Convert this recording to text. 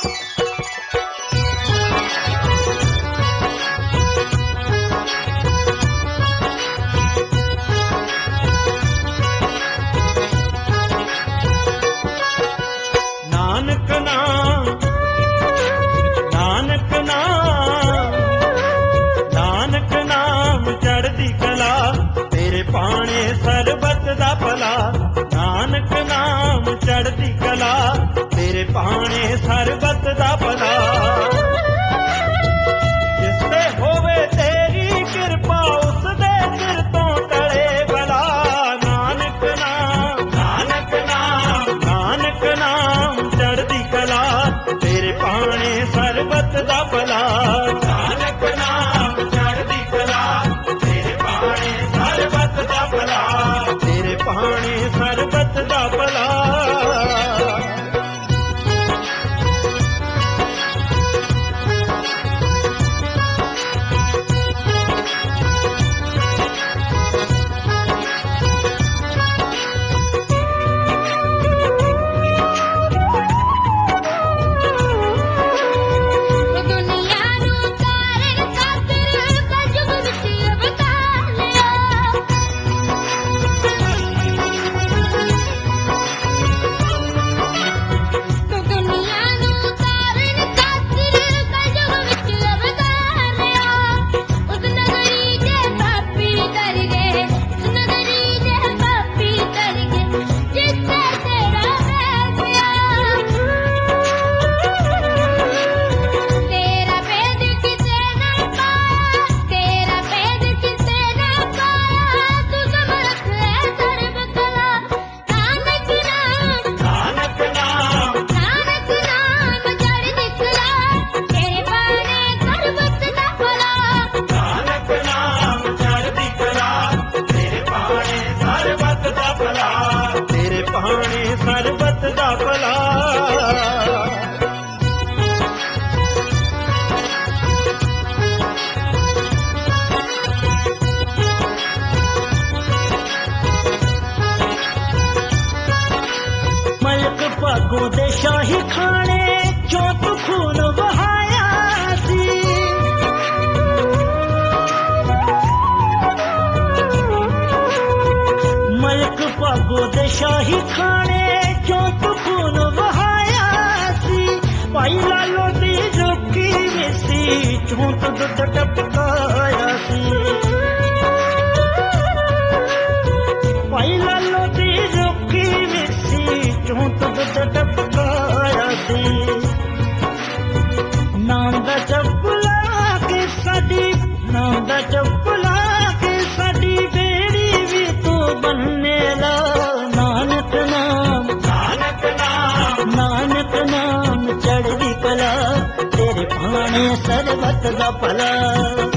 ਨਾਨਕ ਨਾਮ ਨਾਨਕ ਨਾਮ ਨਾਨਕ ਨਾਮ ਚੜ੍ਹਦੀ ਕਲਾ ਤੇਰੇ ਭਾਣੇ ਸਰਬਤ ਦਾ ਭਲਾ। ਨਾਨਕ ਨਾਮ ਚੜ੍ਹਦੀ ਕਲਾ ਤੇਰੇ ਭਾਣੇ ਸਰਬਤ ਦਾ ਭਲਾ। ਜਿਸ ਤੇ ਹੋਵੇ ਤੇਰੀ ਕਿਰਪਾ ਉਸ ਦੇ ਸਿਰ ਤੋਂ ਟਲੇ ਭਲਾ। ਨਾਨਕ ਨਾਮ ਨਾਨਕ ਨਾਮ ਨਾਨਕ ਨਾਮ ਚੜ੍ਹਦੀ ਕਲਾ ਤੇਰੇ ਭਾਣੇ ਸਰਬਤ ਦਾ ਭਲਾ। ਨਾਨਕ ਨਾਮ ਚੜ੍ਹਦੀ ਕਲਾ ਤੇਰੇ ਭਾਣੇ ਸਰਬਤ ਦਾ ਭਲਾ। ਤੇਰੇ ਭਾਣੇ ਸਰਬਤ ਦਾ ਭਲਾ। ਭਾਣੇ ਸਰਬਤ ਦਾ ਭਲਾ। ਮਲਕ ਭਾਗੋਂ ਦੇ ਸ਼ਾਹੀ ਖਾਣੇ ਚੋਂ ਤੂੰ ਖੂਨ ਵਹਾਇਆ ਸੀ। ਮਲਕ ਭਾਗੋਂ ਦੇ ਸ਼ਾਹੀ ਖਾਣੇ ਚੋਂ ਤੂੰ ਖੂਨ ਵਹਾਇਆ ਸੀ। ਭਾਈ ਲਾਲੋ ਦੀ ਰੋਕੀ ਮਿੱਸੀ ਚੋਂ ਤੂੰ ਦੁੱਧ ਟਪਕਾਇਆ ਸੀ। ਭਾਈ ਲਾਲੋ ਦੀ ਰੋਕੀ ਮਿੱਸੀ ਚੋਂ ਤੂੰ ਦੁੱਧ ਟਪਕਾਇਆ ਸੀ। ਨਾਮ ਦਾ ਚੱਪਲਾ ਕੇ ਸਾਡੀ ਨਾਮ ਦਾ ਚੱਪਲਾ ਕੇ ਸਾਡੀ ਬੇੜੀ ਵੀ ਤੂੰ ਬੰਨੇ ਲਾ। ਨਾਨਕ ਨਾਮ ਨਾਨਕ ਨਾਮ ਨਾਨਕ ਨਾਮ ਚੜ੍ਹਦੀ ਕਲਾ ਤੇਰੇ ਭਾਣੇ ਸਰਬਤ ਦਾ ਭਲਾ।